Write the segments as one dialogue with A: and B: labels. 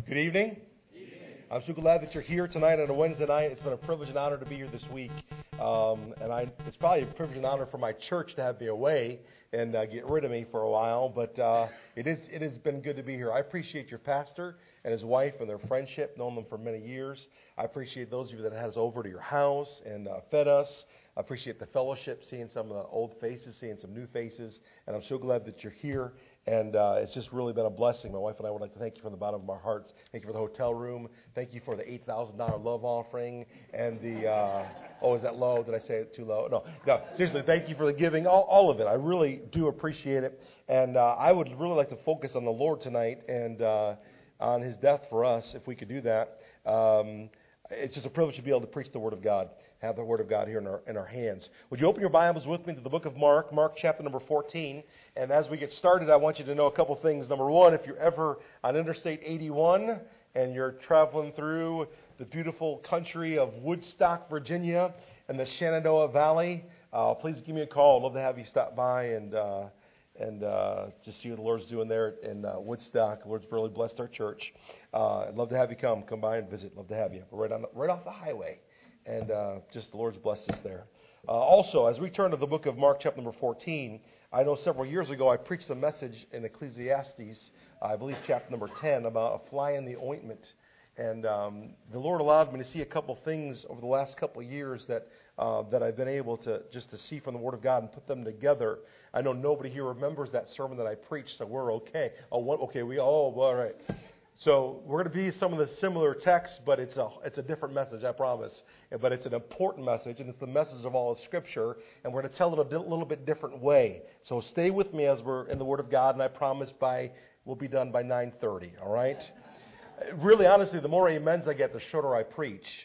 A: Good evening. I'm so glad that you're here tonight on a Wednesday night. It's been a privilege and honor to be here this week. It's probably a privilege and honor for my church to have me away and get rid of me for a while. But it has been good to be here. I appreciate your pastor and his wife and their friendship, known them for many years. I appreciate those of you that had us over to your house and fed us. I appreciate the fellowship, seeing some of the old faces, seeing some new faces. And I'm so glad that you're here. And it's just really been a blessing. My wife and I would like to thank you from the bottom of our hearts. Thank you for the hotel room. Thank you for the $8,000 love offering. And the, is that low? Did I say it too low? No, seriously, thank you for the giving, all of it. I really do appreciate it. And I would really like to focus on the Lord tonight and on His death for us, if we could do that. It's just a privilege to be able to preach the Word of God, have the Word of God here in our hands. Would you open your Bibles with me to the book of Mark chapter number 14. And as we get started, I want you to know a couple things. Number one, if you're ever on Interstate 81 and you're traveling through the beautiful country of Woodstock, Virginia, and the Shenandoah Valley, please give me a call. I'd love to have you stop by and just see what the Lord's doing there in Woodstock. The Lord's really blessed our church. I'd love to have you come by and visit. Love to have you. We're right off the highway, and just the Lord's blessed us there. Also, as we turn to the book of Mark, chapter number 14, I know several years ago I preached a message in Ecclesiastes, I believe chapter number 10, about a fly in the ointment. And the Lord allowed me to see a couple things over the last couple of years that I've been able to see from the Word of God and put them together. I know nobody here remembers that sermon that I preached, so we're okay. All right. So we're going to be some of the similar texts, but it's a different message, I promise. But it's an important message, and it's the message of all of Scripture, and we're going to tell it a little bit different way. So stay with me as we're in the Word of God, and I promise we'll be done by 9:30. All right. Really, honestly, the more amens I get, the shorter I preach.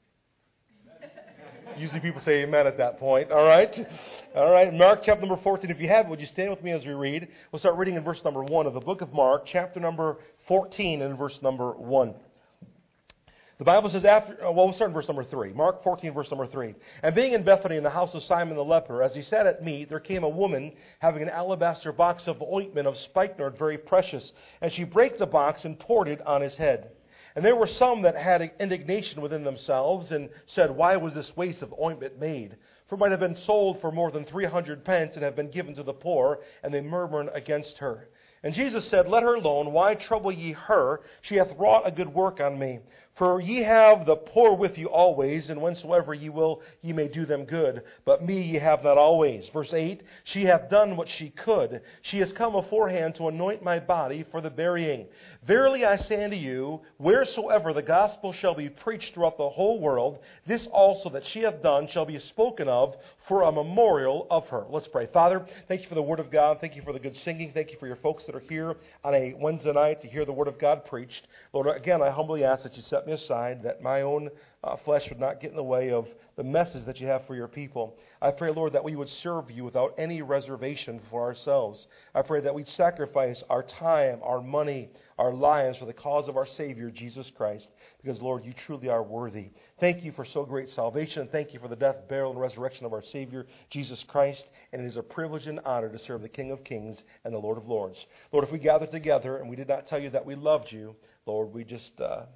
A: Usually people say amen at that point. All right. Mark chapter number 14. If you have, would you stand with me as we read? We'll start reading in verse number 1 of the book of Mark, chapter number 14 and verse number 1. The Bible says we'll start in verse number 3. Mark 14, verse number 3. And being in Bethany in the house of Simon the leper, as he sat at meat, there came a woman having an alabaster box of ointment of spikenard, very precious. And she brake the box and poured it on his head. And there were some that had indignation within themselves and said, why was this waste of ointment made? For it might have been sold for more than 300 pence and have been given to the poor. And they murmured against her. And Jesus said, let her alone. Why trouble ye her? She hath wrought a good work on me. For ye have the poor with you always, and whensoever ye will, ye may do them good. But me ye have not always. Verse 8, she hath done what she could. She is come aforehand to anoint my body for the burying. Verily I say unto you, wheresoever the gospel shall be preached throughout the whole world, this also that she hath done shall be spoken of for a memorial of her. Let's pray. Father, thank you for the Word of God. Thank you for the good singing. Thank you for your folks that are here on a Wednesday night to hear the Word of God preached. Lord, again, I humbly ask that you set me aside, that my own flesh would not get in the way of the message that you have for your people. I pray, Lord, that we would serve you without any reservation for ourselves. I pray that we'd sacrifice our time, our money, our lives for the cause of our Savior, Jesus Christ, because, Lord, you truly are worthy. Thank you for so great salvation. Thank you for the death, burial, and resurrection of our Savior, Jesus Christ. And it is a privilege and honor to serve the King of Kings and the Lord of Lords. Lord, if we gather together and we did not tell you that we loved you, Lord, we just...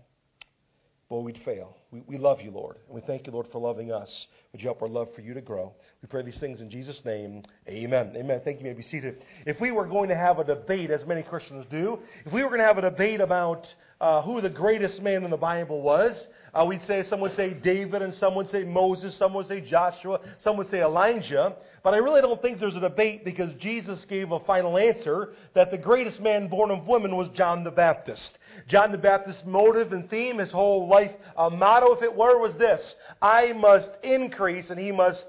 A: we'd fail. We love you, Lord. And we thank you, Lord, for loving us. Would you help our love for you to grow? We pray these things in Jesus' name. Amen. Amen. Thank you. You may be seated. If we were going to have a debate, as many Christians do, if we were going to have a debate about who the greatest man in the Bible was, some would say David, and some would say Moses, some would say Joshua, some would say Elijah. But I really don't think there's a debate, because Jesus gave a final answer that the greatest man born of woman was John the Baptist. John the Baptist's motive and theme, his whole life motto, if it were, was this: I must decrease and he must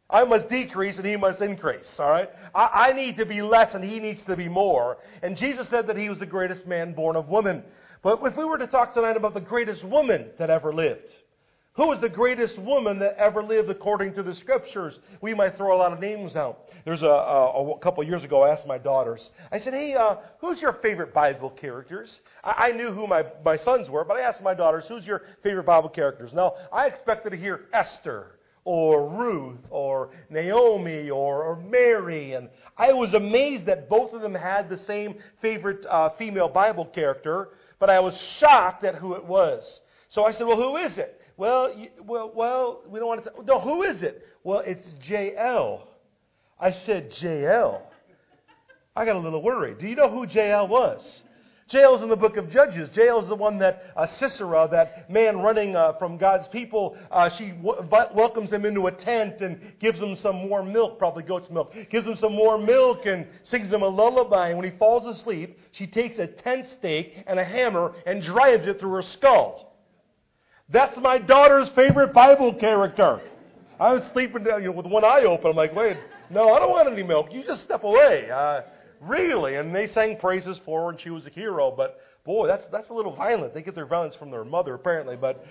A: increase. All right? I need to be less and he needs to be more. And Jesus said that he was the greatest man born of woman. But if we were to talk tonight about the greatest woman that ever lived, who was the greatest woman that ever lived according to the Scriptures? We might throw a lot of names out. There's a couple years ago, I asked my daughters, I said, hey, who's your favorite Bible characters? I knew who my sons were, but I asked my daughters, who's your favorite Bible characters? Now, I expected to hear Esther or Ruth or Naomi or Mary, and I was amazed that both of them had the same favorite female Bible character. but I was shocked at who it was. So I said, well, who is it? Well, we don't want to. No, who is it? Well, it's J.L. I said, J.L. I got a little worried. Do you know who J.L. was? J.L. is in the book of Judges. J.L. is the one that Sisera, that man running from God's people, she welcomes him into a tent and gives him some warm milk, probably goat's milk, gives him some warm milk and sings him a lullaby. And when he falls asleep, she takes a tent stake and a hammer and drives it through her skull. That's my daughter's favorite Bible character. I was sleeping with one eye open. I'm like, wait, no, I don't want any milk. You just step away. Really? And they sang praises for her, and she was a hero. But, boy, that's a little violent. They get their violence from their mother, apparently. But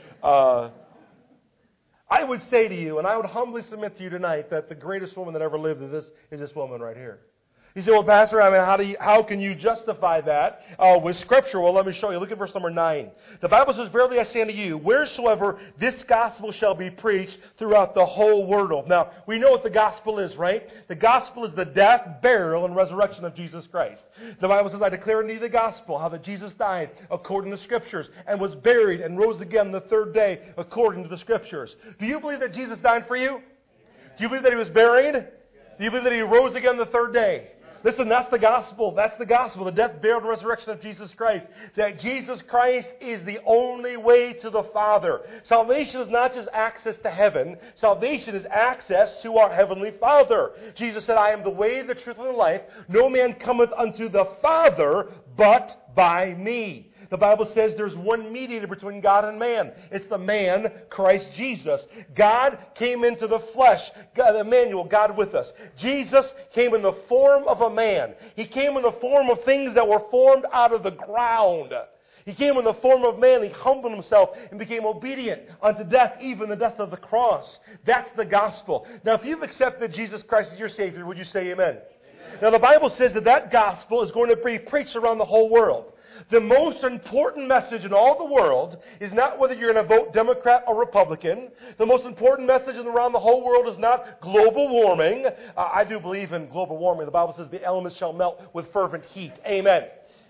A: I would say to you, and I would humbly submit to you tonight, that the greatest woman that ever lived is this woman right here. You say, well, Pastor, how can you justify that with Scripture? Well, let me show you. Look at verse number 9. The Bible says, verily I say unto you, wheresoever this gospel shall be preached throughout the whole world. Now, we know what the gospel is, right? The gospel is the death, burial, and resurrection of Jesus Christ. The Bible says, I declare unto you the gospel, how that Jesus died according to Scriptures, and was buried and rose again the third day according to the Scriptures. Do you believe that Jesus died for you? Do you believe that He was buried? Do you believe that He rose again the third day? Listen, that's the gospel. That's the gospel. The death, burial, and resurrection of Jesus Christ. That Jesus Christ is the only way to the Father. Salvation is not just access to heaven. Salvation is access to our Heavenly Father. Jesus said, I am the way, the truth, and the life. No man cometh unto the Father but by me. The Bible says there's one mediator between God and man. It's the man, Christ Jesus. God came into the flesh. God, Emmanuel, God with us. Jesus came in the form of a man. He came in the form of things that were formed out of the ground. He came in the form of man. He humbled himself and became obedient unto death, even the death of the cross. That's the gospel. Now, if you've accepted Jesus Christ as your Savior, would you say amen? Now, the Bible says that gospel is going to be preached around the whole world. The most important message in all the world is not whether you're going to vote Democrat or Republican. The most important message around the whole world is not global warming. I do believe in global warming. The Bible says the elements shall melt with fervent heat. Amen.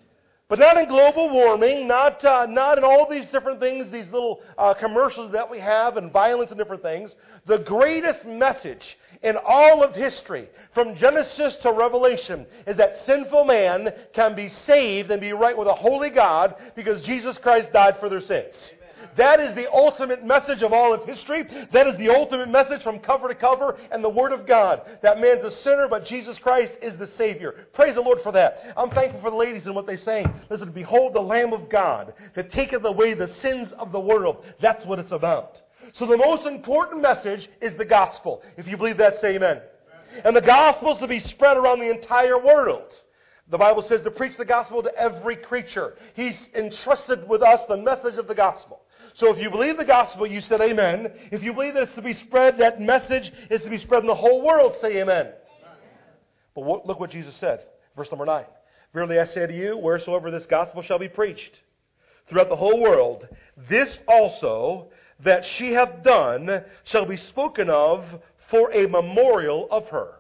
A: But not in global warming, not in all these different things, these little commercials that we have, and violence and different things. The greatest message in all of history, from Genesis to Revelation, is that sinful man can be saved and be right with a holy God because Jesus Christ died for their sins. That is the ultimate message of all of history. That is the ultimate message from cover to cover and the Word of God. That man's a sinner, but Jesus Christ is the Savior. Praise the Lord for that. I'm thankful for the ladies and what they sang. Listen, behold the Lamb of God that taketh away the sins of the world. That's what it's about. So the most important message is the gospel. If you believe that, say amen. And the gospel is to be spread around the entire world. The Bible says to preach the gospel to every creature. He's entrusted with us the message of the gospel. So if you believe the gospel, you said amen. If you believe that it's to be spread, that message is to be spread in the whole world, say amen. But look what Jesus said. Verse number 9. Verily I say to you, wheresoever this gospel shall be preached throughout the whole world, this also that she hath done shall be spoken of for a memorial of her.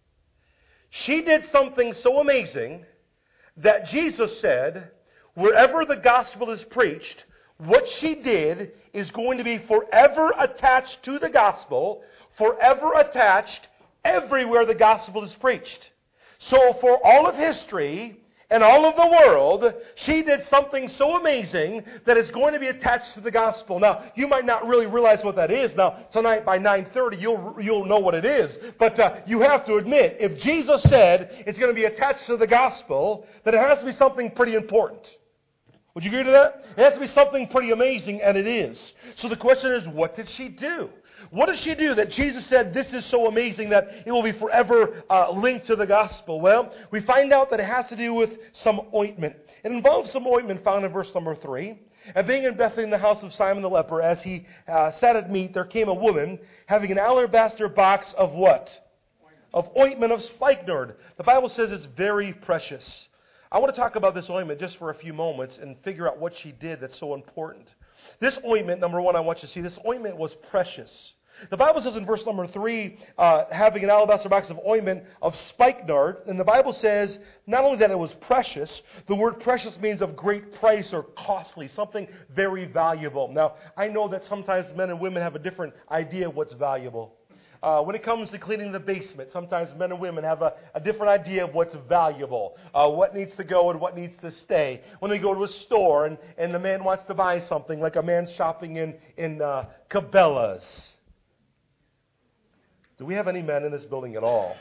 A: She did something so amazing that Jesus said, wherever the gospel is preached, what she did is going to be forever attached to the gospel, forever attached everywhere the gospel is preached. So for all of history and all of the world, she did something so amazing that it's going to be attached to the gospel. Now, you might not really realize what that is. Now, tonight by 9:30, you'll know what it is. But you have to admit, if Jesus said it's going to be attached to the gospel, then it has to be something pretty important. Would you agree to that? It has to be something pretty amazing, and it is. So the question is, what did she do? What did she do that Jesus said this is so amazing that it will be forever linked to the gospel? Well, we find out that it has to do with some ointment. It involves some ointment found in verse number 3. And being in Bethany in the house of Simon the leper, as he sat at meat, there came a woman having an alabaster box of what? Of ointment of spikenard. The Bible says it's very precious. I want to talk about this ointment just for a few moments and figure out what she did that's so important. This ointment, number one, I want you to see, this ointment was precious. The Bible says in verse number 3, having an alabaster box of ointment of spikenard, and the Bible says not only that it was precious, the word precious means of great price or costly, something very valuable. Now, I know that sometimes men and women have a different idea of what's valuable. When it comes to cleaning the basement, sometimes men and women have a different idea of what's valuable, what needs to go and what needs to stay. When they go to a store and the man wants to buy something, like a man shopping in Cabela's. Do we have any men in this building at all?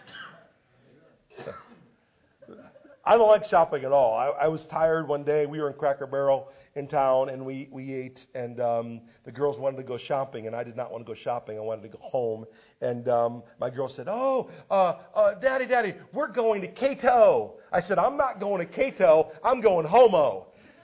A: I don't like shopping at all. I was tired one day. We were in Cracker Barrel in town, and we ate, and the girls wanted to go shopping, and I did not want to go shopping. I wanted to go home. And my girl said, Daddy, we're going to Cato. I said, I'm not going to Cato. I'm going homo.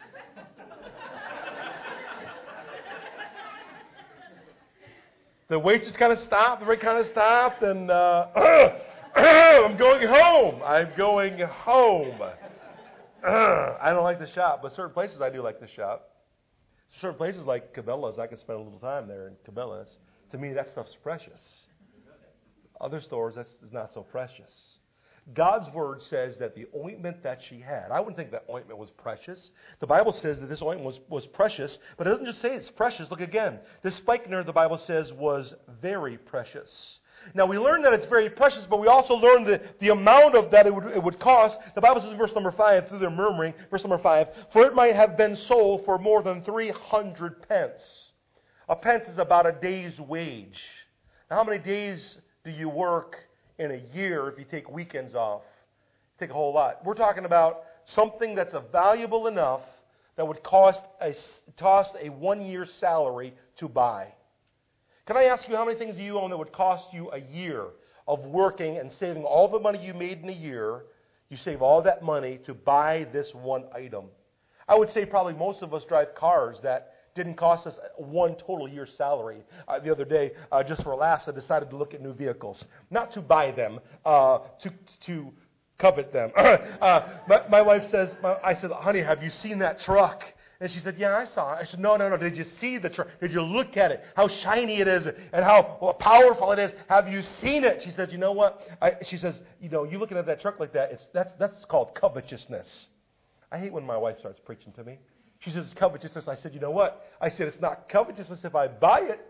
A: The waitress kind of stopped, the rate kind of stopped, and I'm going home. I'm going home. I don't like to shop, but certain places I do like to shop. Certain places like Cabela's, I can spend a little time there in Cabela's. To me, that stuff's precious. Other stores, that's not so precious. God's word says that the ointment that she had, I wouldn't think that ointment was precious. The Bible says that this ointment was precious, but it doesn't just say it's precious. Look again. This spikenard, the Bible says, was very precious. Now, we learn that it's very precious, but we also learn the amount of that it would cost. The Bible says in verse number 5, through their murmuring, verse number 5, for it might have been sold for more than 300 pence. A pence is about a day's wage. Now, how many days do you work in a year if you take weekends off? Take a whole lot. We're talking about something that's valuable enough that would cost a 1 year's salary to buy. Can I ask you, how many things do you own that would cost you a year of working and saving all the money you made in a year? You save all that money to buy this one item. I would say probably most of us drive cars that didn't cost us one total year's salary. The other day, just for laughs, I decided to look at new vehicles. Not to buy them, to covet them. My wife says, I said, honey, have you seen that truck? And she said, yeah, I saw it. I said, no. Did you see the truck? Did you look at it? How shiny it is and how powerful it is. Have you seen it? She says, you know what? She says, you looking at that truck like that, that's called covetousness. I hate when my wife starts preaching to me. She says, it's covetousness. I said, you know what? I said, it's not covetousness if I buy it.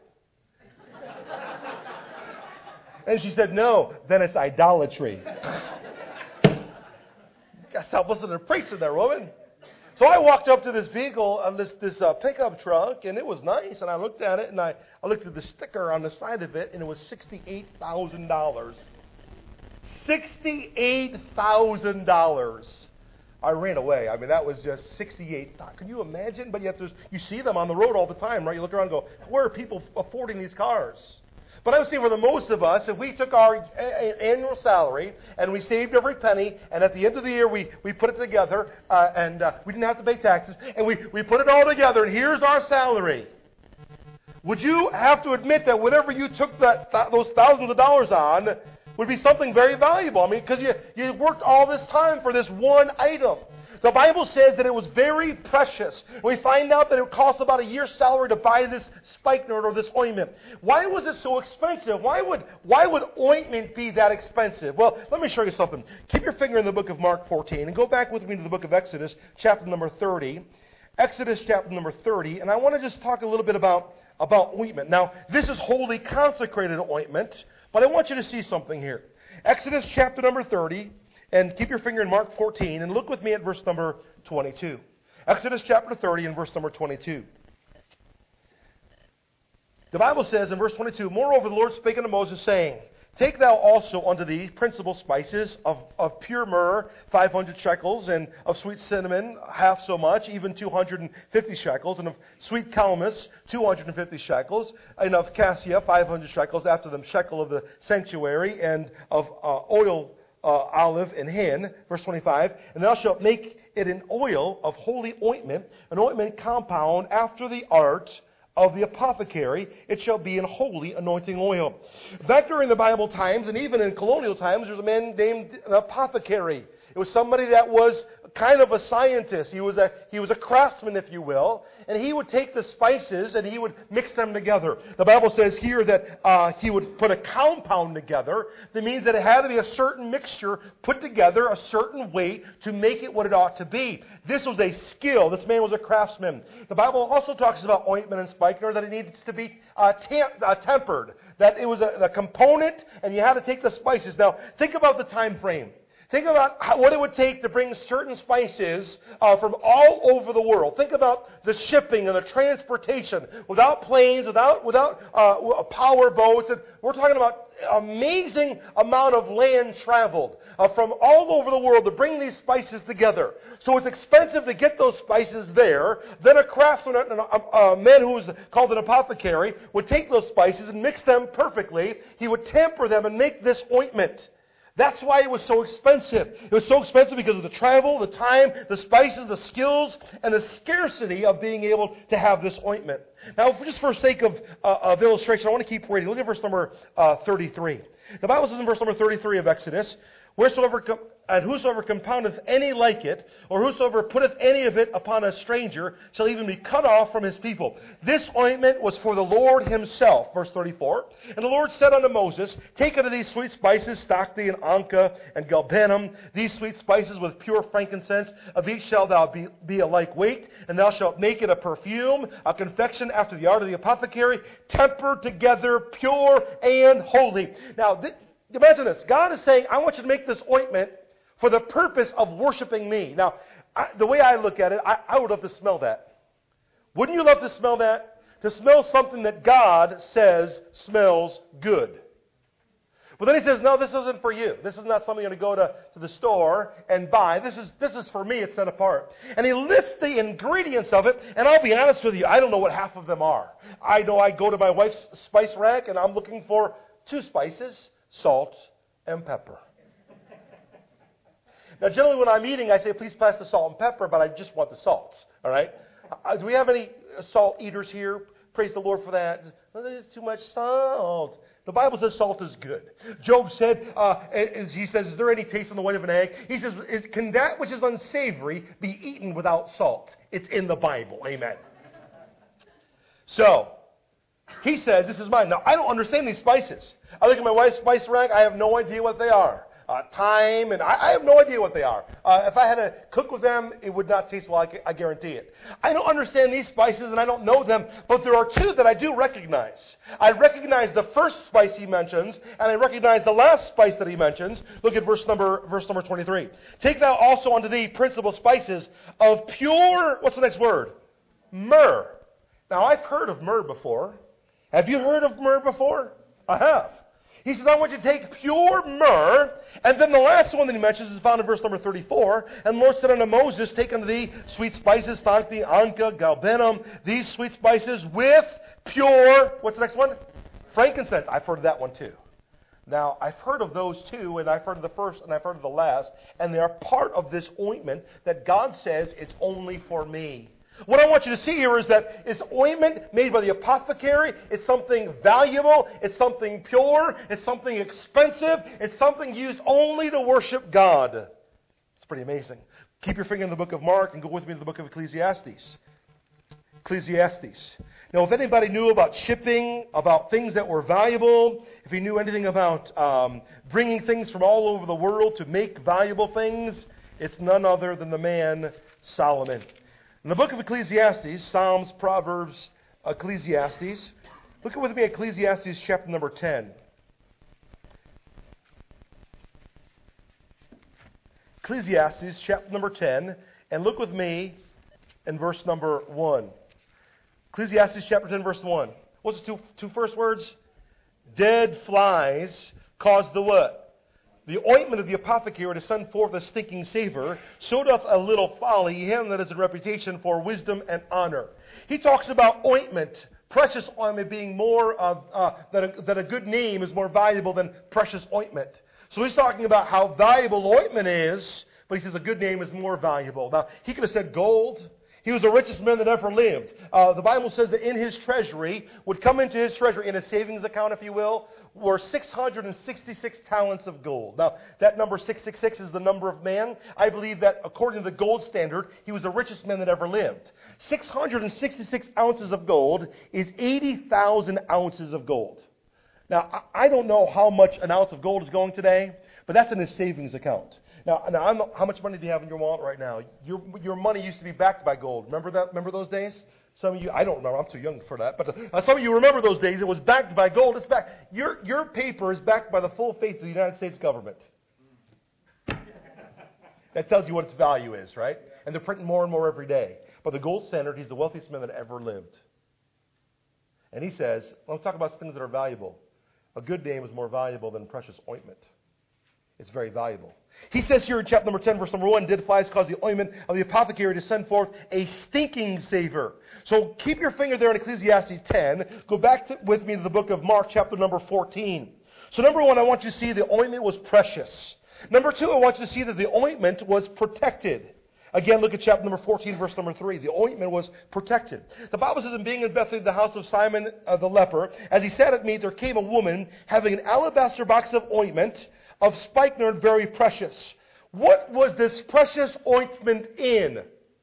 A: And she said, no, then it's idolatry. You got to stop listening to preaching there, woman. So I walked up to this vehicle, on this pickup truck, and it was nice. And I looked at it, and I looked at the sticker on the side of it, and it was $68,000. $68,000. I ran away. I mean, that was just 68. Can you imagine? But yet you see them on the road all the time, right? You look around and go, where are people affording these cars? But I would say for the most of us, if we took our annual salary and we saved every penny, and at the end of the year we put it together, and we didn't have to pay taxes, and we put it all together, and here's our salary. Would you have to admit that whatever you took those thousands of dollars on would be something very valuable? I mean, because you worked all this time for this one item. The Bible says that it was very precious. We find out that it cost about a year's salary to buy this spikenard or this ointment. Why was it so expensive? Why would ointment be that expensive? Well, let me show you something. Keep your finger in the book of Mark 14 and go back with me to the book of Exodus, chapter number 30. Exodus chapter number 30, and I want to just talk a little bit about ointment. Now, this is holy consecrated ointment, but I want you to see something here. Exodus chapter number 30. And keep your finger in Mark 14 and look with me at verse number 22. Exodus chapter 30 and verse number 22. The Bible says in verse 22, moreover the Lord spake unto Moses, saying, take thou also unto thee principal spices of pure myrrh, 500 shekels, and of sweet cinnamon, half so much, even 250 shekels, and of sweet calamus, 250 shekels, and of cassia, 500 shekels, after the shekel of the sanctuary, and of oil, olive and hin, verse 25, and thou shalt make it an oil of holy ointment, an ointment compound after the art of the apothecary. It shall be an holy anointing oil. Back during the Bible times, and even in colonial times, there's a man named an apothecary. It was somebody that was kind of a scientist. He was a craftsman, if you will. And he would take the spices and he would mix them together. The Bible says here that he would put a compound together. That means that it had to be a certain mixture put together, a certain way to make it what it ought to be. This was a skill. This man was a craftsman. The Bible also talks about ointment and spikenard, that it needs to be tempered. That it was a component, and you had to take the spices. Now, think about the time frame. Think about what it would take to bring certain spices from all over the world. Think about the shipping and the transportation without planes, without power boats. And we're talking about amazing amount of land traveled from all over the world to bring these spices together. So it's expensive to get those spices there. Then a craftsman, a man who was called an apothecary, would take those spices and mix them perfectly. He would temper them and make this ointment. That's why it was so expensive. It was so expensive because of the travel, the time, the spices, the skills, and the scarcity of being able to have this ointment. Now, just for sake of illustration, I want to keep reading. Look at verse number 33. The Bible says in verse number 33 of Exodus, whosoever compoundeth any like it, or whosoever putteth any of it upon a stranger, shall even be cut off from his people. This ointment was for the Lord himself. Verse 34. And the Lord said unto Moses, Take unto these sweet spices, stocti and onca and galbanum, these sweet spices with pure frankincense, of each shalt thou be a like weight, and thou shalt make it a perfume, a confection after the art of the apothecary, tempered together, pure and holy. Now, imagine this. God is saying, I want you to make this ointment for the purpose of worshiping me. Now, the way I look at it, I would love to smell that. Wouldn't you love to smell that? To smell something that God says smells good. But then he says, no, this isn't for you. This is not something you're going to go to the store and buy. This is for me. It's set apart. And he lists the ingredients of it, and I'll be honest with you, I don't know what half of them are. I know I go to my wife's spice rack, and I'm looking for 2 spices, salt and pepper. Now, generally when I'm eating, I say, please pass the salt and pepper, but I just want the salts. All right? Do we have any salt eaters here? Praise the Lord for that. There's too much salt. The Bible says salt is good. Job said, he says, is there any taste in the white of an egg? He says, can that which is unsavory be eaten without salt? It's in the Bible. Amen. So, he says, this is mine. Now, I don't understand these spices. I look at my wife's spice rack. I have no idea what they are. Thyme, and I have no idea what they are. If I had to cook with them, it would not taste well, I guarantee it. I don't understand these spices, and I don't know them, but there are 2 that I do recognize. I recognize the first spice he mentions, and I recognize the last spice that he mentions. Look at verse number 23. Take thou also unto thee principal spices of pure, what's the next word? Myrrh. Now, I've heard of myrrh before. Have you heard of myrrh before? I have. He says, I want you to take pure myrrh. And then the last one that he mentions is found in verse number 34. And the Lord said unto Moses, Take unto thee sweet spices, stocti, onca, galbanum, these sweet spices with pure, what's the next one? Frankincense. I've heard of that one too. Now, I've heard of those 2, and I've heard of the first, and I've heard of the last. And they are part of this ointment that God says it's only for me. What I want you to see here is that it's ointment made by the apothecary. It's something valuable. It's something pure. It's something expensive. It's something used only to worship God. It's pretty amazing. Keep your finger in the book of Mark and go with me to the book of Ecclesiastes. Ecclesiastes. Now, if anybody knew about shipping, about things that were valuable, if he knew anything about bringing things from all over the world to make valuable things, it's none other than the man Solomon. In the book of Ecclesiastes, Psalms, Proverbs, Ecclesiastes, look with me at Ecclesiastes chapter number 10. Ecclesiastes chapter number 10, and look with me in verse number 1. Ecclesiastes chapter 10, verse 1. What's the two first words? Dead flies cause the what? The ointment of the apothecary to send forth a stinking savor, so doth a little folly him that has a reputation for wisdom and honor. He talks about ointment, precious ointment being more that a good name is more valuable than precious ointment. So he's talking about how valuable ointment is, but he says a good name is more valuable. Now, he could have said gold. He was the richest man that ever lived. The Bible says that in his treasury, would come into his treasury, in a savings account, if you will, were 666 talents of gold. Now, that number 666 is the number of man. I believe that according to the gold standard, he was the richest man that ever lived. 666 ounces of gold is 80,000 ounces of gold. Now, I don't know how much an ounce of gold is going today, but that's in his savings account. Now how much money do you have in your wallet right now? Your money used to be backed by gold. Remember that? Remember those days? Some of you, I don't remember. I'm too young for that. But some of you remember those days. It was backed by gold. It's backed. Your paper is backed by the full faith of the United States government. That tells you what its value is, right? And they're printing more and more every day. But the gold standard, he's the wealthiest man that ever lived. And he says, let's talk about things that are valuable. A good name is more valuable than precious ointment. It's very valuable. He says here in chapter number 10, verse number 1, dead flies cause the ointment of the apothecary to send forth a stinking savor. So keep your finger there in Ecclesiastes 10. Go back with me to the book of Mark, chapter number 14. So number 1, I want you to see the ointment was precious. Number 2, I want you to see that the ointment was protected. Again, look at chapter number 14, verse number 3. The ointment was protected. The Bible says, in being in Bethany, the house of Simon the leper, as he sat at meat, there came a woman having an alabaster box of ointment of spikenard, very precious. What was this precious ointment in?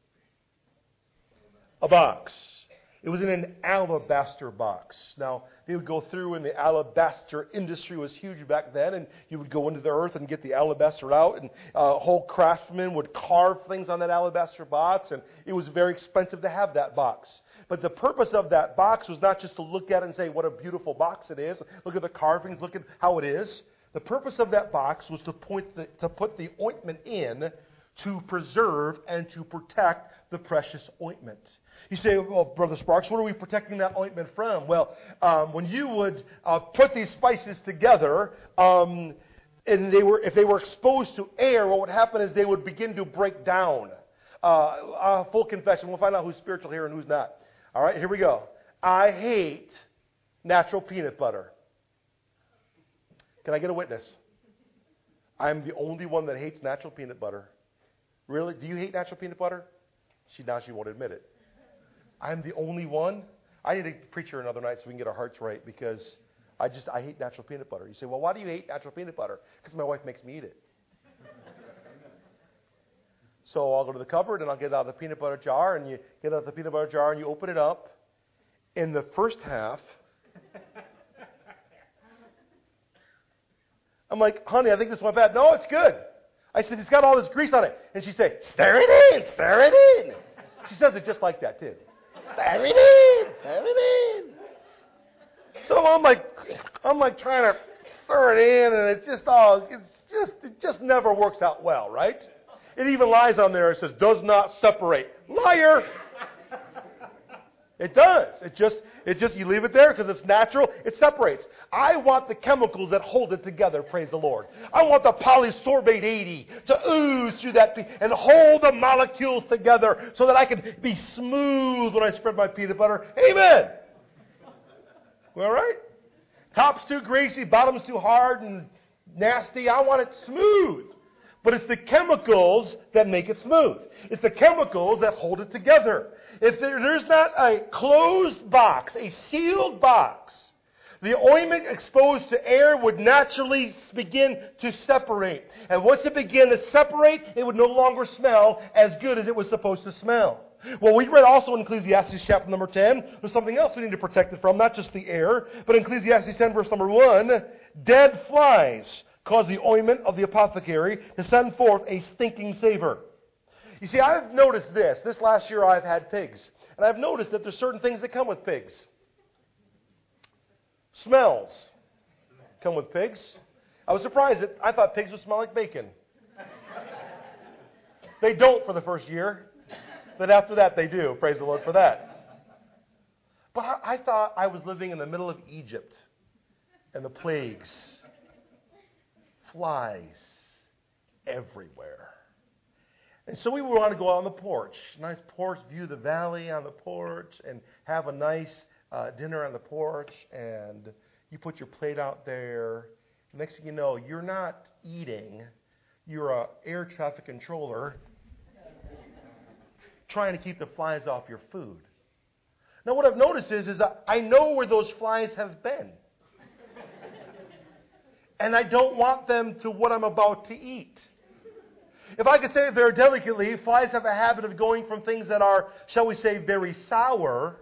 A: A box. It was in an alabaster box. Now, they would go through, and the alabaster industry was huge back then, and you would go into the earth and get the alabaster out, and whole craftsmen would carve things on that alabaster box, and it was very expensive to have that box. But the purpose of that box was not just to look at it and say, what a beautiful box it is. Look at the carvings, look at how it is. The purpose of that box was to put the ointment in to preserve and to protect the precious ointment. You say, well, Brother Sparks, what are we protecting that ointment from? Well, when you would put these spices together, and if they were exposed to air, what would happen is they would begin to break down. Full confession. We'll find out who's spiritual here and who's not. All right, here we go. I hate natural peanut butter. Can I get a witness? I'm the only one that hates natural peanut butter. Really? Do you hate natural peanut butter? Now she won't admit it. I'm the only one? I need to preach her another night so we can get our hearts right, because I hate natural peanut butter. You say, well, why do you hate natural peanut butter? Because my wife makes me eat it. So I'll go to the cupboard and I'll get out the peanut butter jar, and you get out the peanut butter jar and you open it up. In the first half, I'm like, honey, I think this went bad. No, it's good. I said, it's got all this grease on it. And she said, stir it in. She says it just like that, too. Stir it in. So I'm like trying to stir it in, and it just never works out well, right? It even lies on there and says, does not separate. Liar! It does. It just, you leave it there because it's natural. It separates. I want the chemicals that hold it together, praise the Lord. I want the polysorbate 80 to ooze through that and hold the molecules together so that I can be smooth when I spread my peanut butter. Amen. All right? Top's too greasy, bottom's too hard and nasty. I want it smooth. But it's the chemicals that make it smooth. It's the chemicals that hold it together. If there's not a closed box, a sealed box, the ointment exposed to air would naturally begin to separate. And once it began to separate, it would no longer smell as good as it was supposed to smell. Well, we read also in Ecclesiastes chapter number 10, there's something else we need to protect it from, not just the air, but in Ecclesiastes 10 verse number 1, dead flies cause the ointment of the apothecary to send forth a stinking savor. You see, I've noticed this last year I've had pigs, and I've noticed that there's certain things that come with pigs. Smells come with pigs. I was surprised that I thought pigs would smell like bacon. They don't for the first year, but after that they do. Praise the Lord for that. But I thought I was living in the middle of Egypt and the plagues. Flies everywhere. And so we want to go out on the porch. Nice porch, view the valley on the porch, and have a nice dinner on the porch. And you put your plate out there. Next thing you know, you're not eating. You're an air traffic controller trying to keep the flies off your food. Now what I've noticed is that I know where those flies have been. And I don't want them to what I'm about to eat. If I could say it very delicately, flies have a habit of going from things that are, shall we say, very sour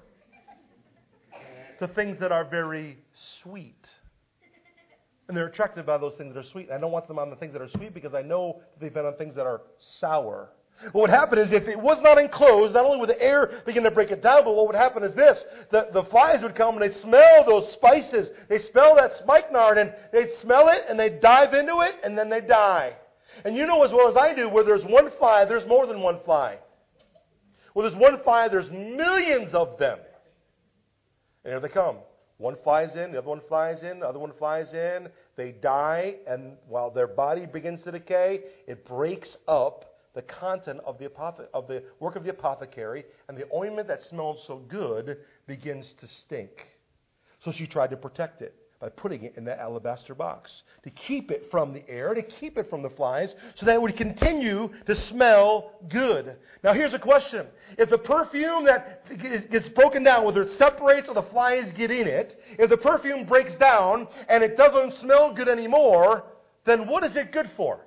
A: to things that are very sweet. And they're attracted by those things that are sweet. I don't want them on the things that are sweet because I know they've been on things that are sour. What would happen is if it was not enclosed, not only would the air begin to break it down, but what would happen is this. The flies would come and they'd smell those spices. They smell that spikenard and they'd smell it and they'd dive into it and then they'd die. And you know as well as I do, where there's one fly, there's more than one fly. Where there's one fly, there's millions of them. And here they come. One flies in, the other one flies in, the other one flies in. They die, and while their body begins to decay, it breaks up the content of the work of the apothecary, and the ointment that smelled so good begins to stink. So she tried to protect it by putting it in that alabaster box to keep it from the air, to keep it from the flies, so that it would continue to smell good. Now here's a question. If the perfume that gets broken down, whether it separates or the flies get in it, if the perfume breaks down and it doesn't smell good anymore, then what is it good for?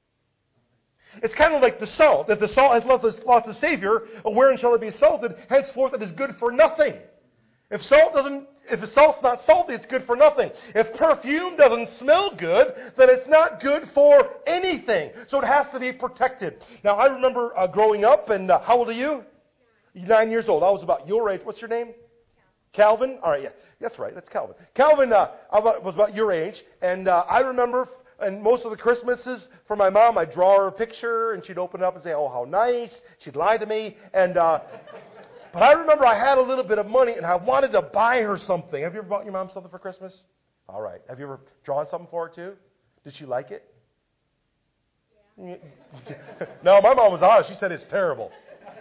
A: It's kind of like the salt. If the salt has lost the Savior, wherein shall it be salted? Henceforth it is good for nothing. If the salt's not salty, it's good for nothing. If perfume doesn't smell good, then it's not good for anything. So it has to be protected. Now, I remember growing up, and how old are you? 9 years old. I was about your age. What's your name? Calvin? All right, yeah. That's right. That's Calvin. Calvin was about your age, and I remember, and most of the Christmases for my mom, I'd draw her a picture, and she'd open it up and say, oh, how nice. She'd lie to me, and... But I remember I had a little bit of money and I wanted to buy her something. Have you ever bought your mom something for Christmas? All right. Have you ever drawn something for her too? Did she like it? Yeah. No, my mom was honest. She said it's terrible.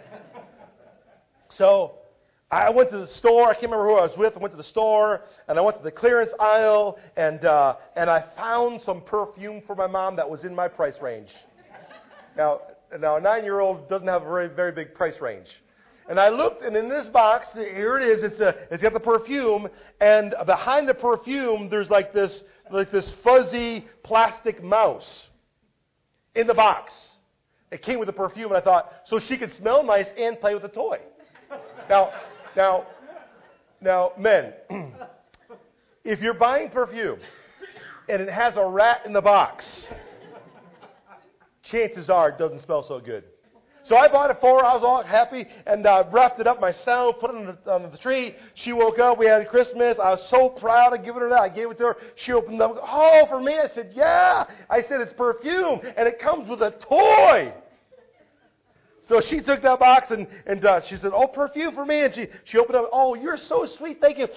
A: So I went to the store. I can't remember who I was with. I went to the store and I went to the clearance aisle and I found some perfume for my mom that was in my price range. Now a 9-year-old doesn't have a very, very big price range. And I looked, and in this box, here it is. It's got the perfume, and behind the perfume, there's like this fuzzy plastic mouse in the box. It came with the perfume, and I thought, so she could smell nice and play with the toy. Now, men, if you're buying perfume and it has a rat in the box, chances are it doesn't smell so good. So I bought it for her. I was all happy and wrapped it up myself, put it on the tree. She woke up. We had Christmas. I was so proud of giving her that. I gave it to her. She opened it up. Oh, for me? I said, yeah. I said, it's perfume, and it comes with a toy. So she took that box, and she said, oh, perfume for me. And she opened it up. Oh, you're so sweet. Thank you.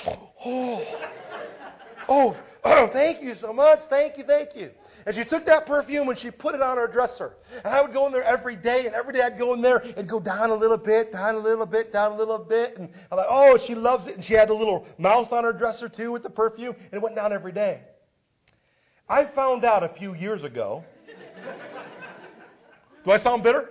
A: Oh, thank you so much. Thank you. And she took that perfume and she put it on her dresser. And I would go in there every day, and every day I'd go in there and go down a little bit, down a little bit, down a little bit. And I'm like, oh, she loves it. And she had a little mouse on her dresser too with the perfume, and it went down every day. I found out a few years ago. Do I sound bitter?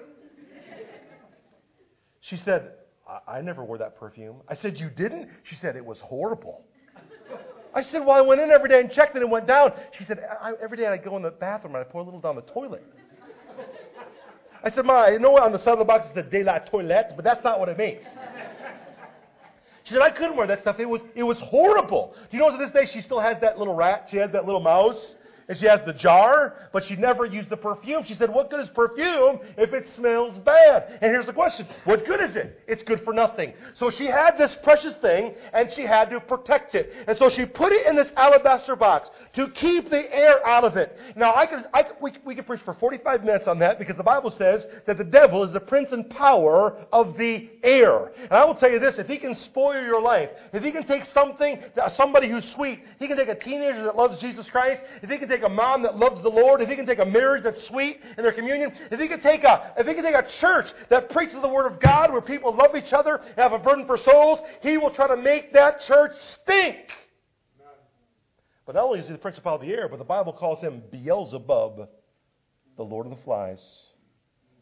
A: She said, I never wore that perfume. I said, you didn't? She said, it was horrible. I said, well, I went in every day and checked and it went down. She said, every day I'd go in the bathroom and I'd pour a little down the toilet. I said, Ma, I know on the side of the box it said de la toilette, but that's not what it means. She said, I couldn't wear that stuff. It was horrible. Do you know to this day she still has that little rat? She has that little mouse. And she has the jar, but she never used the perfume. She said, what good is perfume if it smells bad? And here's the question. What good is it? It's good for nothing. So she had this precious thing, and she had to protect it. And so she put it in this alabaster box to keep the air out of it. Now, we could preach for 45 minutes on that, because the Bible says that the devil is the prince and power of the air. And I will tell you this, if he can spoil your life, if he can take somebody who's sweet, he can take a teenager that loves Jesus Christ, if he can take a mom that loves the Lord, if he can take a marriage that's sweet in their communion, if he can take a church that preaches the Word of God where people love each other and have a burden for souls, he will try to make that church stink. But not only is he the principal of the air, but the Bible calls him Beelzebub, the Lord of the Flies.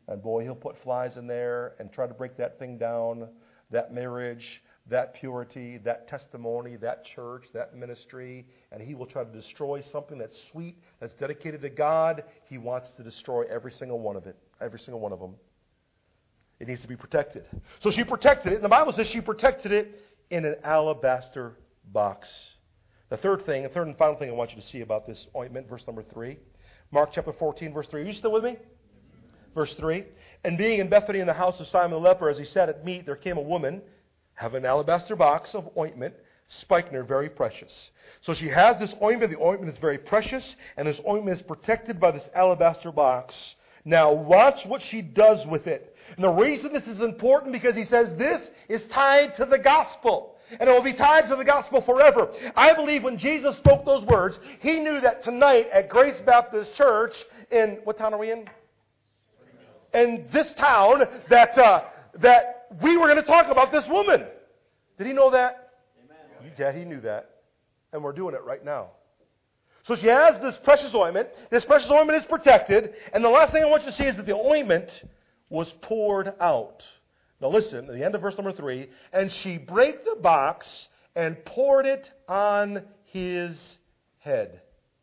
A: And boy, he'll put flies in there and try to break that thing down, that marriage, that purity, that testimony, that church, that ministry, and he will try to destroy something that's sweet, that's dedicated to God. He wants to destroy every single one of them. It needs to be protected. So she protected it, and the Bible says she protected it in an alabaster box. The third and final thing I want you to see about this ointment, verse number 3. Mark chapter 14, verse 3. Are you still with me? Verse 3. And being in Bethany in the house of Simon the leper, as he sat at meat, there came a woman, having an alabaster box of ointment, spikenard, very precious. So she has this ointment. The ointment is very precious, and this ointment is protected by this alabaster box. Now watch what she does with it. And the reason this is important, because he says this is tied to the gospel. And it will be tied to the gospel forever. I believe when Jesus spoke those words, he knew that tonight at Grace Baptist Church in, what town are we in? In this town, that we were going to talk about this woman. Did he know that? Amen. Yeah, he knew that. And we're doing it right now. So she has this precious ointment. This precious ointment is protected. And the last thing I want you to see is that the ointment was poured out. Now listen, at the end of verse number 3, and she brake the box and poured it on his head.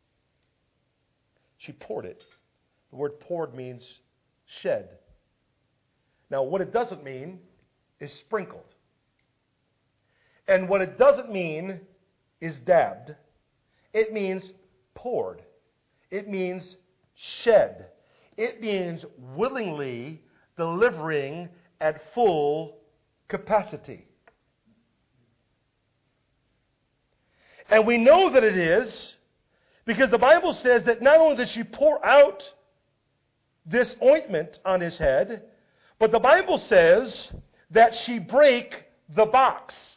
A: She poured it. The word poured means shed. Now what it doesn't mean is sprinkled. And what it doesn't mean is dabbed. It means poured. It means shed. It means willingly delivering at full capacity. And we know that it is because the Bible says that not only did she pour out this ointment on his head, but the Bible says that she brake the box.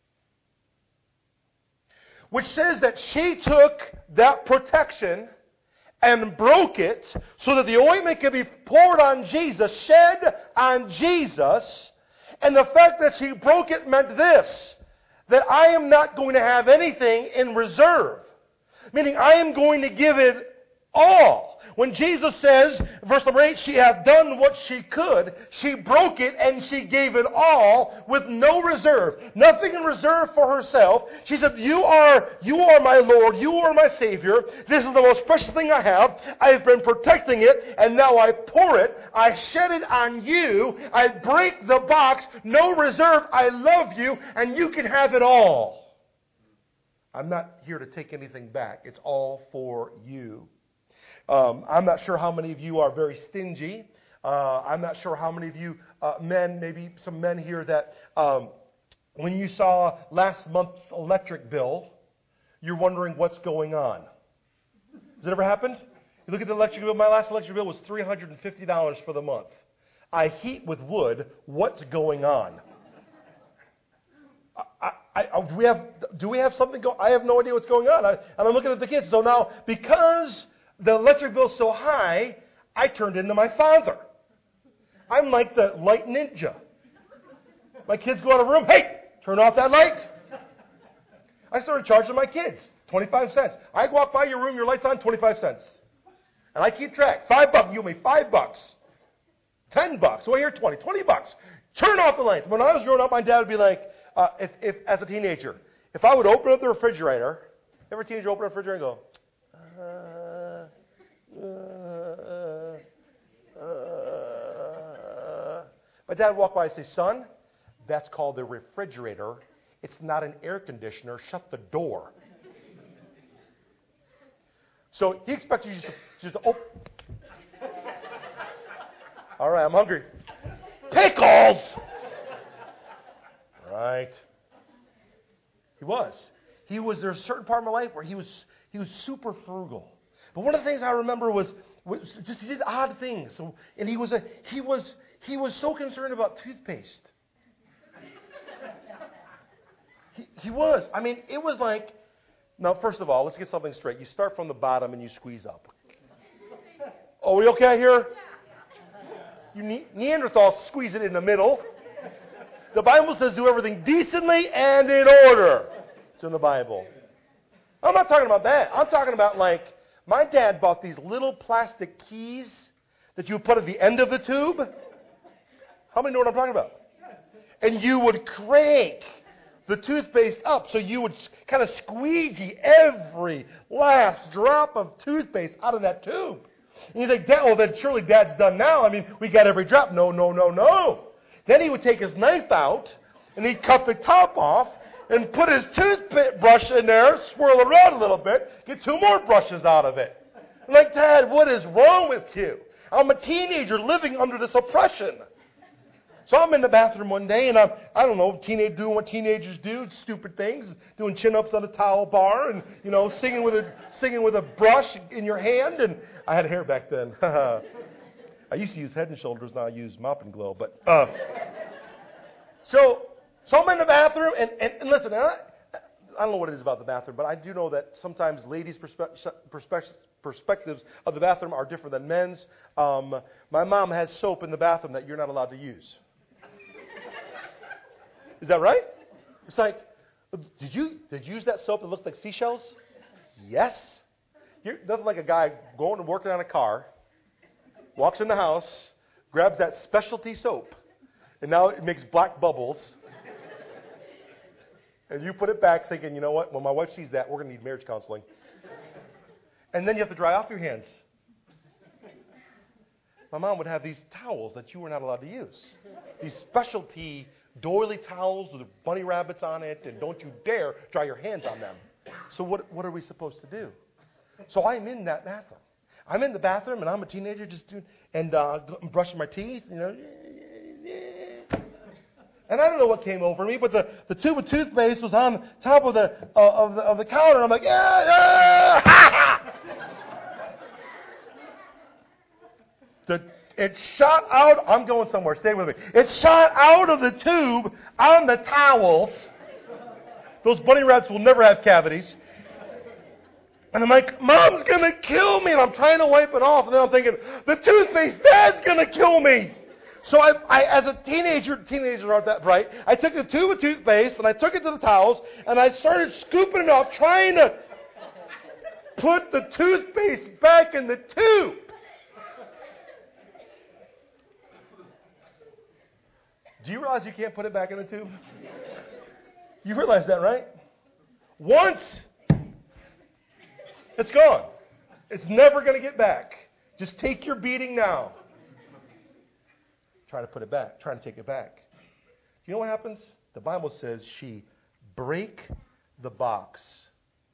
A: Which says that she took that protection and broke it so that the ointment could be poured on Jesus, shed on Jesus. And the fact that she broke it meant this, that I am not going to have anything in reserve. Meaning I am going to give it all. When Jesus says, verse number 8, she hath done what she could, she broke it and she gave it all with no reserve. Nothing in reserve for herself. She said, you are my Lord, you are my Savior. This is the most precious thing I have. I have been protecting it, and now I pour it. I shed it on you. I break the box. No reserve. I love you, and you can have it all. I'm not here to take anything back. It's all for you. I'm not sure how many of you are very stingy. I'm not sure how many of you men, maybe some men here that when you saw last month's electric bill, you're wondering what's going on. Has it ever happened? You look at the electric bill. My last electric bill was $350 for the month. I heat with wood. What's going on? Do we have something going on? I have no idea what's going on. And I'm looking at the kids. So now, because the electric bill's so high, I turned into my father. I'm like the light ninja. My kids go out of the room, hey, turn off that light. I started charging my kids 25 cents. I walk by your room, your light's on, 25 cents. And I keep track. $5, you owe me $5. $10. So I hear 20 bucks. Turn off the lights. When I was growing up, my dad would be like, if as a teenager, if I would open up the refrigerator, every teenager open up the refrigerator and go, my dad would walk by and say, son, that's called the refrigerator. It's not an air conditioner. Shut the door. So he expects you just to open. All right, I'm hungry. Pickles! Right. He was. There's a certain part of my life where he was super frugal. But one of the things I remember was just he did odd things. So, and he was so concerned about toothpaste. He was. I mean, it was like, now first of all, let's get something straight. You start from the bottom and you squeeze up. Are we okay here? You Neanderthals squeeze it in the middle. The Bible says do everything decently and in order. It's in the Bible. I'm not talking about that. I'm talking about like, my dad bought these little plastic keys that you would put at the end of the tube? How many know what I'm talking about? And you would crank the toothpaste up, so you would kind of squeegee every last drop of toothpaste out of that tube. And you think, well, then surely Dad's done now. I mean, we got every drop. No, no, no, no. Then he would take his knife out, and he'd cut the top off, and put his toothbrush in there, swirl it around a little bit, get 2 more brushes out of it. I'm like, Dad, what is wrong with you? I'm a teenager living under this oppression. So I'm in the bathroom one day, and I don't know, doing what teenagers do, stupid things, doing chin-ups on a towel bar, and singing with a brush in your hand. And I had hair back then. I used to use Head and Shoulders, now I use Mop and Glow. But so I'm in the bathroom, and listen, I don't know what it is about the bathroom, but I do know that sometimes ladies' perspectives of the bathroom are different than men's. My mom has soap in the bathroom that you're not allowed to use. Is that right? It's like, did you use that soap that looks like seashells? Yes. Nothing like a guy going and working on a car, walks in the house, grabs that specialty soap, and now it makes black bubbles. And you put it back thinking, you know what, when my wife sees that, we're going to need marriage counseling. And then you have to dry off your hands. My mom would have these towels that you were not allowed to use. These specialty doily towels with bunny rabbits on it, and don't you dare dry your hands on them. So what are we supposed to do? So I'm in that bathroom. I'm in the bathroom, and I'm a teenager just doing, and brushing my teeth, And I don't know what came over me, but the tube of toothpaste was on top of the counter. And I'm like, yeah. It shot out. I'm going somewhere. Stay with me. It shot out of the tube on the towels. Those bunny rabbits will never have cavities. And I'm like, Mom's going to kill me. And I'm trying to wipe it off. And then I'm thinking, the toothpaste, Dad's going to kill me. So I, as a teenagers aren't that bright, I took the tube of toothpaste and I took it to the towels and I started scooping it up, trying to put the toothpaste back in the tube. Do you realize you can't put it back in the tube? You realize that, right? Once, it's gone. It's never going to get back. Just take your beating now. Try to put it back. Try to take it back. You know what happens? The Bible says she break the box.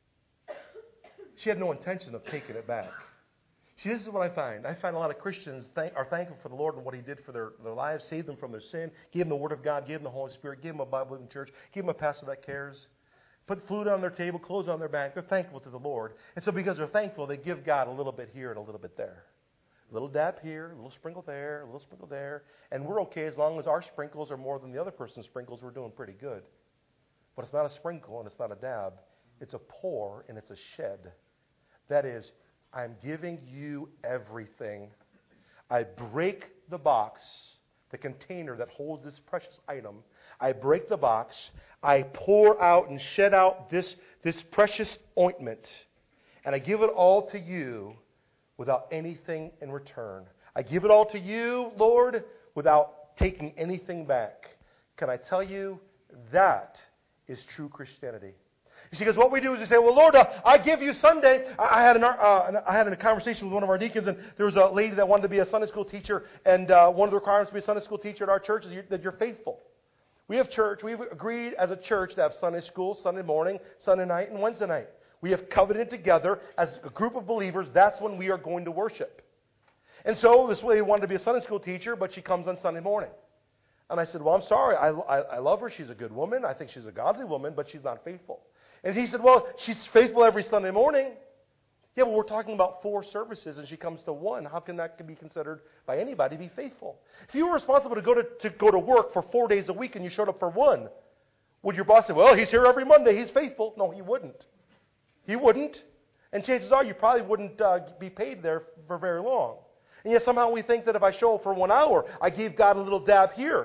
A: She had no intention of taking it back. See, this is what I find. I find a lot of Christians are thankful for the Lord and what He did for their lives, saved them from their sin, gave them the Word of God, gave them the Holy Spirit, gave them a Bible-believing church, gave them a pastor that cares, put food on their table, clothes on their back. They're thankful to the Lord. And so because they're thankful, they give God a little bit here and a little bit there. A little dab here, a little sprinkle there, a little sprinkle there. And we're okay as long as our sprinkles are more than the other person's sprinkles. We're doing pretty good. But it's not a sprinkle and it's not a dab. It's a pour and it's a shed. That is, I'm giving you everything. I break the box, the container that holds this precious item. I break the box. I pour out and shed out this precious ointment. And I give it all to you without anything in return. I give it all to you, Lord, without taking anything back. Can I tell you, that is true Christianity. You see, because what we do is we say, well, Lord, I give you Sunday. I had a conversation with one of our deacons, and there was a lady that wanted to be a Sunday school teacher, and one of the requirements to be a Sunday school teacher at our church is that you're faithful. We've agreed as a church to have Sunday school, Sunday morning, Sunday night, and Wednesday night. We have covenanted together as a group of believers. That's when we are going to worship. And so this lady wanted to be a Sunday school teacher, but she comes on Sunday morning. And I said, well, I'm sorry. I love her. She's a good woman. I think she's a godly woman, but she's not faithful. And he said, well, she's faithful every Sunday morning. Yeah, but we're talking about 4 services, and she comes to 1. How can that be considered by anybody to be faithful? If you were responsible to go to work for 4 days a week and you showed up for 1, would your boss say, well, he's here every Monday, he's faithful? No, he wouldn't. He wouldn't. And chances are you probably wouldn't be paid there for very long. And yet somehow we think that if I show up for 1 hour, I gave God a little dab here.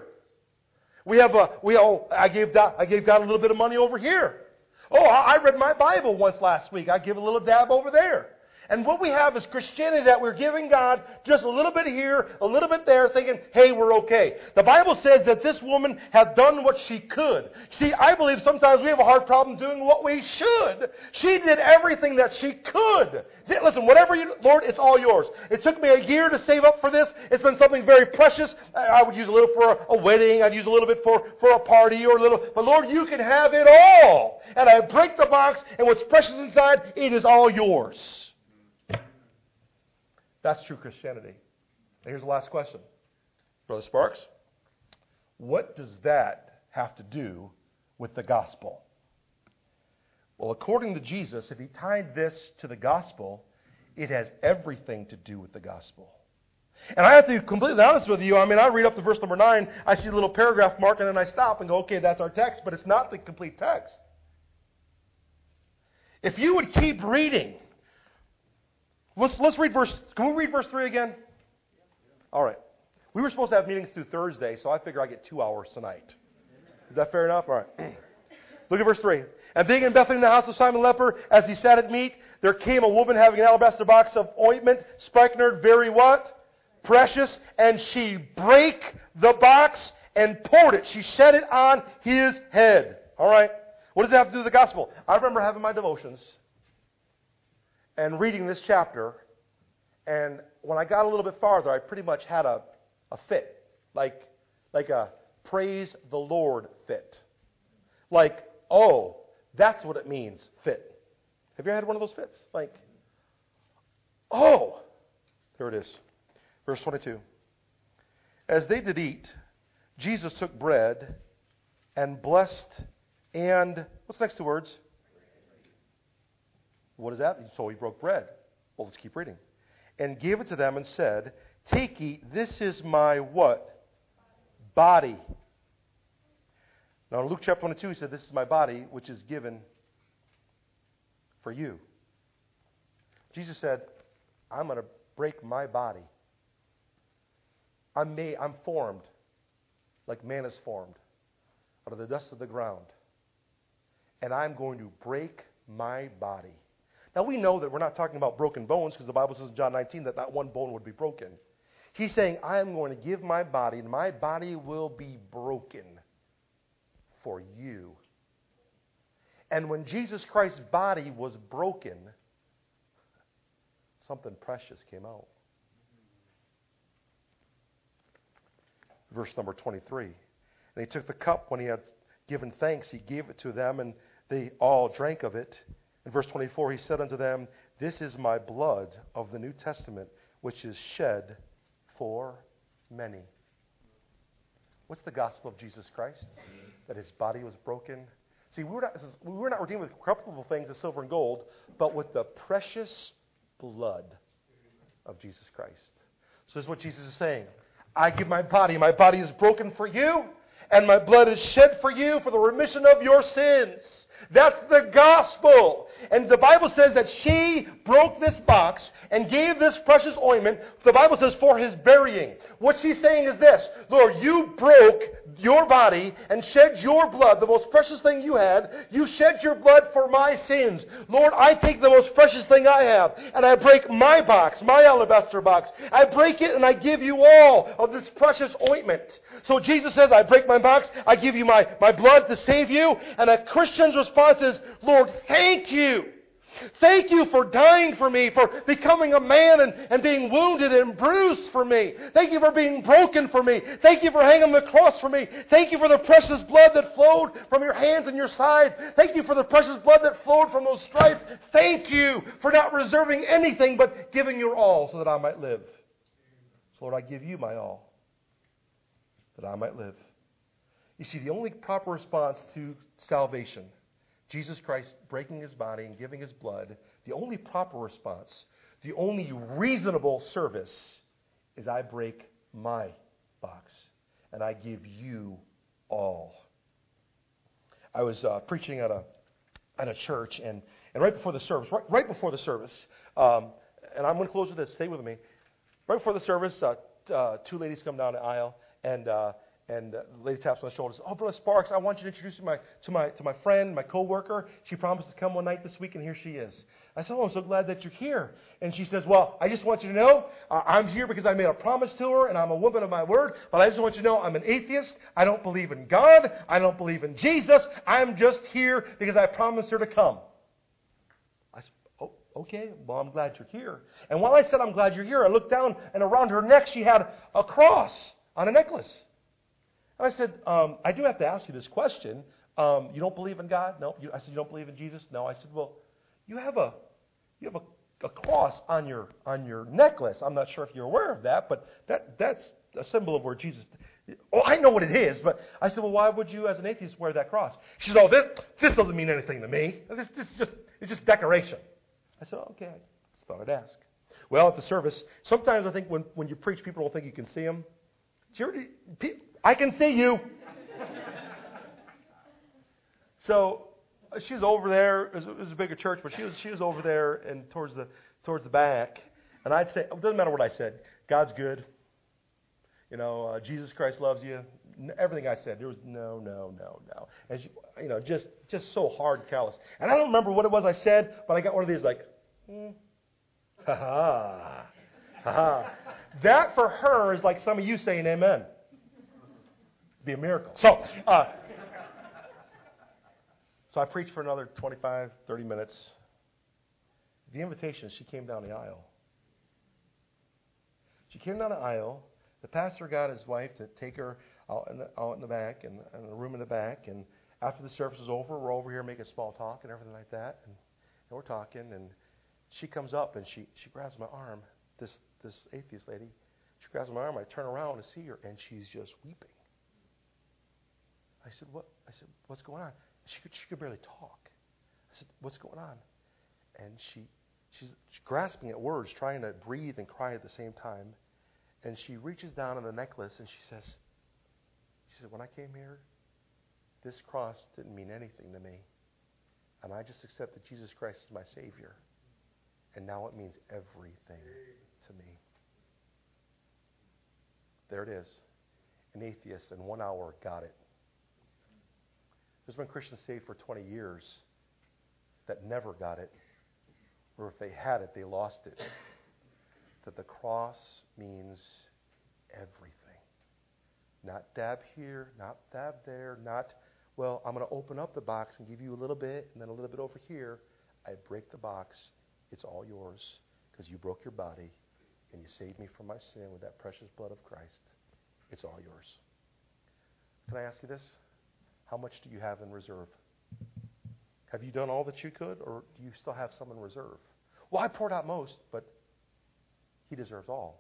A: I gave God a little bit of money over here. Oh, I read my Bible once last week. I give a little dab over there. And what we have is Christianity that we're giving God just a little bit here, a little bit there, thinking, hey, we're okay. The Bible says that this woman had done what she could. See, I believe sometimes we have a hard problem doing what we should. She did everything that she could. Listen, whatever you, Lord, it's all yours. It took me a year to save up for this. It's been something very precious. I would use a little for a wedding. I'd use a little bit for a party or a little. But Lord, you can have it all. And I break the box, and what's precious inside, it is all yours. That's true Christianity. And here's the last question. Brother Sparks, what does that have to do with the gospel? Well, according to Jesus, if he tied this to the gospel, it has everything to do with the gospel. And I have to be completely honest with you. I mean, I read up to verse number 9, I see a little paragraph mark, and then I stop and go, okay, that's our text, but it's not the complete text. If you would keep reading, let's read verse. Can we read verse 3 again? All right. We were supposed to have meetings through Thursday, so I figure I get 2 hours tonight. Is that fair enough? All right. Look at verse 3. And being in Bethany in the house of Simon the leper, as he sat at meat, there came a woman having an alabaster box of ointment, spikenard, very what? Precious. And she brake the box and poured it. She shed it on his head. All right. What does that have to do with the gospel? I remember having my devotions and reading this chapter, and when I got a little bit farther, I pretty much had a fit, like a praise the Lord fit. Like, oh, that's what it means, fit. Have you ever had one of those fits? Like, oh, there it is. Verse 22. As they did eat, Jesus took bread and blessed and, what's the next two words? What is that? So he broke bread. Well, let's keep reading. And gave it to them and said, take, eat, this is my what? Body. Now in Luke chapter 22, he said, this is my body, which is given for you. Jesus said, I'm going to break my body. I'm formed like man is formed out of the dust of the ground. And I'm going to break my body. Now we know that we're not talking about broken bones because the Bible says in John 19 that not one bone would be broken. He's saying, I am going to give my body, and my body will be broken for you. And when Jesus Christ's body was broken, something precious came out. Verse number 23. And he took the cup when he had given thanks. He gave it to them, and they all drank of it. In verse 24, he said unto them, this is my blood of the New Testament, which is shed for many. What's the gospel of Jesus Christ? That his body was broken. See, we were not redeemed with corruptible things as silver and gold, but with the precious blood of Jesus Christ. So this is what Jesus is saying. I give my body. My body is broken for you, and my blood is shed for you for the remission of your sins. That's the gospel. And the Bible says that she broke this box and gave this precious ointment, the Bible says, for his burying. What she's saying is this: Lord, you broke your body and shed your blood, the most precious thing you had. You shed your blood for my sins. Lord, I take the most precious thing I have, and I break my box, my alabaster box. I break it and I give you all of this precious ointment. So Jesus says, I break my box, I give you my blood to save you. And a Christian's response is, Lord, thank you. Thank you for dying for me, for becoming a man and being wounded and bruised for me. Thank you for being broken for me. Thank you for hanging on the cross for me. Thank you for the precious blood that flowed from your hands and your side. Thank you for the precious blood that flowed from those stripes. Thank you for not reserving anything but giving your all so that I might live. So Lord, I give you my all that I might live. You see, the only proper response to salvation, Jesus Christ breaking his body and giving his blood, the only proper response, the only reasonable service is I break my box and I give you all. I was preaching at a church and right before the service, and I'm going to close with this, stay with me. Right before the service, two ladies come down the aisle, and And the lady taps on the shoulder and says, "Oh, Brother Sparks, I want you to introduce you to my friend, my coworker. She promised to come one night this week, and here she is." I said, "Oh, I'm so glad that you're here." And she says, "Well, I just want you to know, I'm here because I made a promise to her, and I'm a woman of my word. But I just want you to know I'm an atheist. I don't believe in God. I don't believe in Jesus. I'm just here because I promised her to come." I said, "Oh, okay. Well, I'm glad you're here." And while I said, "I'm glad you're here," I looked down, and around her neck she had a cross on a necklace. And I said, "I do have to ask you this question. You don't believe in God?" "No." I said, "You don't believe in Jesus?" "No." I said, "Well, you have a cross on your necklace. I'm not sure if you're aware of that, but that's a symbol of where Jesus." "Oh, I know what it is." But I said, "Well, why would you, as an atheist, wear that cross?" She said, "Oh, this doesn't mean anything to me. This is just decoration." I said, "Oh, okay. I just thought I'd ask." Well, at the service, sometimes I think when you preach, people don't think you can see them. I can see you. So she's over there. It was a bigger church, but she was over there and towards the back. And I'd say, it doesn't matter what I said. God's good. Jesus Christ loves you. Everything I said, there was no. And she, just so hard and callous. And I don't remember what it was I said, but I got one of these like, ha ha, ha ha. That for her is like some of you saying amen. Be a miracle. So I preached for another 25, 30 minutes. The invitation, she came down the aisle. She came down the aisle. The pastor got his wife to take her out in the back, and the room in the back. And after the service was over, we're over here making small talk and everything like that. And we're talking, and she comes up and she grabs my arm. This atheist lady, she grabs my arm. I turn around to see her, and she's just weeping. I said, "What?" I said, "What's going on?" She could barely talk. I said, "What's going on?" And she's grasping at words, trying to breathe and cry at the same time. And she reaches down on the necklace and she said, "When I came here, this cross didn't mean anything to me. And I just accepted Jesus Christ as my Savior. And now it means everything to me." There it is. An atheist in 1 hour got it. There's been Christians saved for 20 years that never got it, or if they had it, they lost it. That the cross means everything. Not dab here, not dab there, not, well, I'm going to open up the box and give you a little bit and then a little bit over here. I break the box. It's all yours because you broke your body and you saved me from my sin with that precious blood of Christ. It's all yours. Can I ask you this? How much do you have in reserve? Have you done all that you could, or do you still have some in reserve? Well, I poured out most, but He deserves all.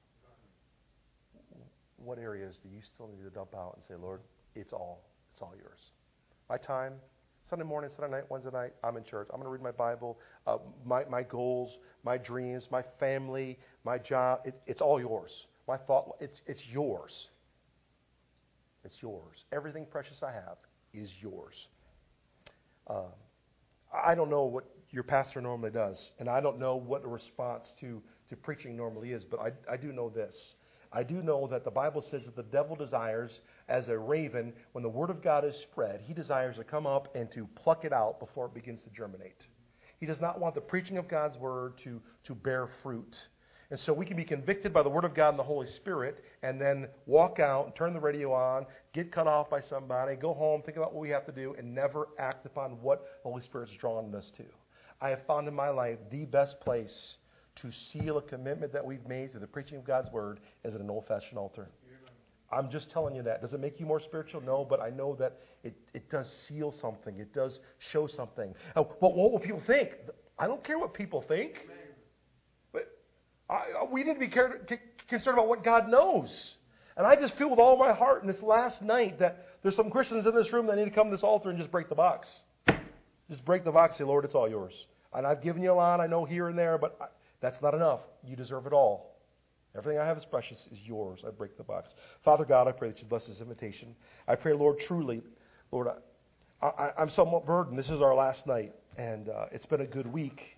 A: What areas do you still need to dump out and say, "Lord, it's all yours"? My time, Sunday morning, Sunday night, Wednesday night, I'm in church. I'm going to read my Bible, my goals, my dreams, my family, my job. It's all yours. My thought, it's yours. It's yours. Everything precious I have is yours. I don't know what your pastor normally does, and I don't know what the response to preaching normally is, but I do know this. I do know that the Bible says that the devil desires, as a raven, when the word of God is spread, he desires to come up and to pluck it out before it begins to germinate. He does not want the preaching of God's word to bear fruit. And so we can be convicted by the Word of God and the Holy Spirit and then walk out and turn the radio on, get cut off by somebody, go home, think about what we have to do, and never act upon what the Holy Spirit is drawing us to. I have found in my life the best place to seal a commitment that we've made through the preaching of God's Word is at an old-fashioned altar. I'm just telling you that. Does it make you more spiritual? No, but I know that it does seal something. It does show something. But what will people think? I don't care what people think. We need to be concerned about what God knows. And I just feel with all my heart in this last night that there's some Christians in this room that need to come to this altar and just break the box. Just break the box and say, "Lord, it's all yours. And I've given you a lot, I know, here and there, but that's not enough. You deserve it all. Everything I have is precious is yours." I break the box. Father God, I pray that you bless this invitation. I pray, Lord, truly, Lord, I'm somewhat burdened. This is our last night, and it's been a good week.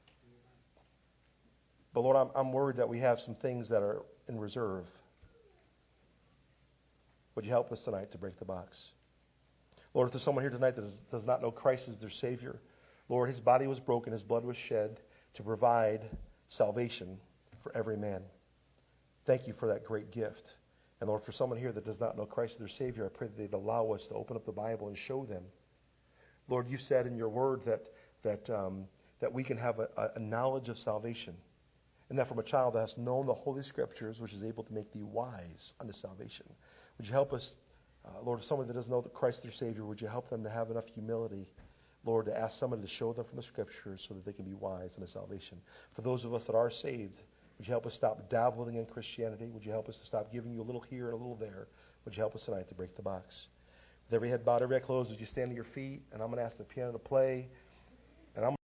A: But Lord, I'm worried that we have some things that are in reserve. Would you help us tonight to break the box? Lord, if there's someone here tonight that does not know Christ as their Savior, Lord, his body was broken, his blood was shed to provide salvation for every man. Thank you for that great gift. And Lord, for someone here that does not know Christ as their Savior, I pray that they'd allow us to open up the Bible and show them. Lord, you said in your word that we can have a knowledge of salvation. And that from a child that has known the Holy Scriptures, which is able to make thee wise unto salvation. Would you help us, Lord, if someone that doesn't know that Christ is their Savior, would you help them to have enough humility, Lord, to ask somebody to show them from the Scriptures so that they can be wise unto salvation. For those of us that are saved, would you help us stop dabbling in Christianity? Would you help us to stop giving you a little here and a little there? Would you help us tonight to break the box? With every head bowed, every eye closed, would you stand to your feet? And I'm going to ask the piano to play. And I'm